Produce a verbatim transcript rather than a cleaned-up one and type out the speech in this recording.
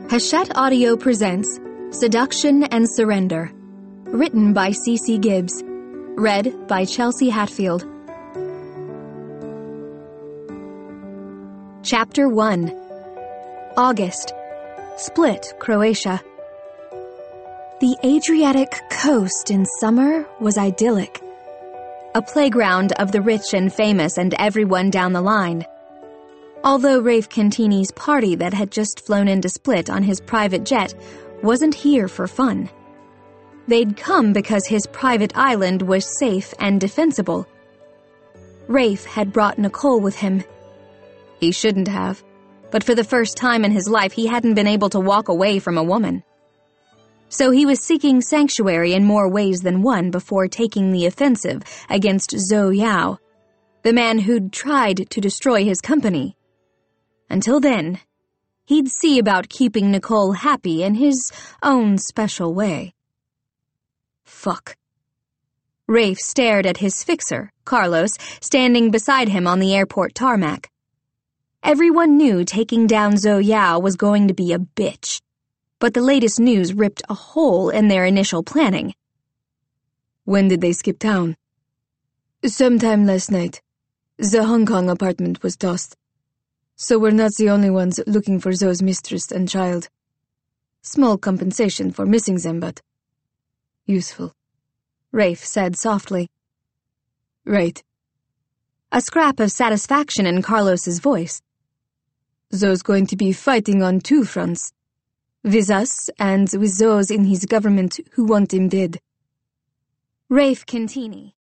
Hachette Audio presents Seduction and Surrender, written by C C Gibbs, read by Chelsea Hatfield. Chapter one. August. Split, Croatia. The Adriatic coast in summer was idyllic. A playground of the rich and famous and everyone down the line. Although Rafe Cantini's party that had just flown into Split on his private jet wasn't here for fun. They'd come because his private island was safe and defensible. Rafe had brought Nicole with him. He shouldn't have, but for the first time in his life he hadn't been able to walk away from a woman. So he was seeking sanctuary in more ways than one before taking the offensive against Zhou Yao, the man who'd tried to destroy his company. Until then, he'd see about keeping Nicole happy in his own special way. Fuck. Rafe stared at his fixer, Carlos, standing beside him on the airport tarmac. Everyone knew taking down Zhou Yao was going to be a bitch, but the latest news ripped a hole in their initial planning. When did they skip town? Sometime last night. The Hong Kong apartment was tossed. So we're not the only ones looking for Zhou's mistress and child. Small compensation for missing them, but useful, Rafe said softly. Right. A scrap of satisfaction in Carlos's voice. Zhou's going to be fighting on two fronts. With us and with those in his government who want him dead. Rafe Cantini,